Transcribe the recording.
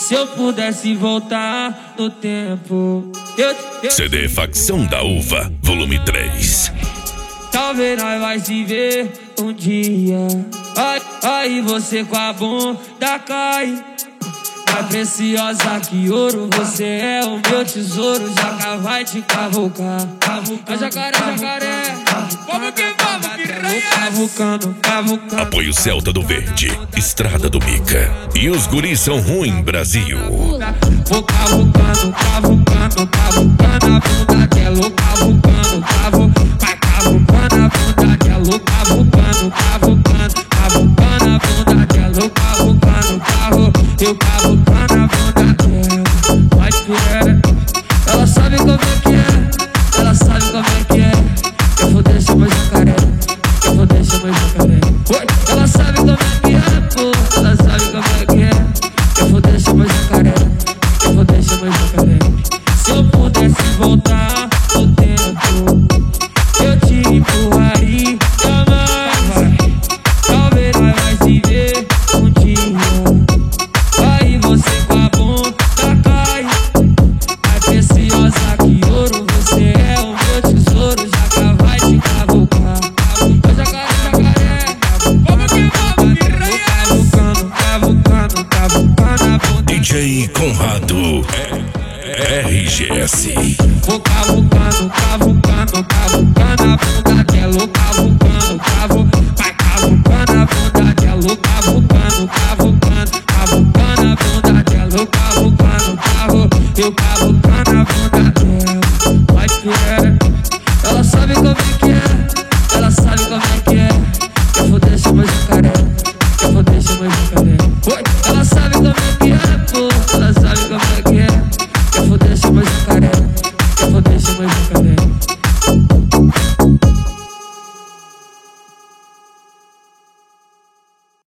Se eu pudesse voltar no tempo, CD Facção da Uva, volume 3. talvez nós vai se ver um dia. Aí você com a bunda cai. Mais preciosa que ouro, você é o meu tesouro. Jaca vai te cavucar. Jacaré, jacaré, vamos que vamos, piranha. Cavucando, cavucando. Apoio Celta do Verde, Estrada do Mica. E os guris são ruim, Brasil. Vou cavucando, cavucando, cavucando a bunda dela. Cavucando, vai cavucando a bunda dela. Cavucando, cavucando, cavucando a bunda dela. Cavucando, eu cavucando a bunda dela. Mas que é, ela sabe como é que é. Ela sabe como é que é. Eu vou deixar meu jacaré. Eu vou deixar meu jacaré. Ela sabe como é que é, pô. Ela sabe como é que é. Eu vou deixar meu jacaré. Eu vou deixar meu jacaré. Se eu pudesse voltar no tempo, eu te empurraria mais. Talvez nós vai se ver um dia. Aí você com a bunda cai. Mais preciosa que ouro, você é o meu tesouro. Jaca vai te cavucar. Jacaré, jacaré, vamos que vamos, piranha. Cavucando, cavucando, cavucando a bunda. DJ Conrado, RGS. Vou cavucando, cavucando, cavucando a bunda dela. Cavucando, vai cavucando a bunda dela. Cavucando, cavucando, cavucando a bunda dela. Cavucando, eu cavucando.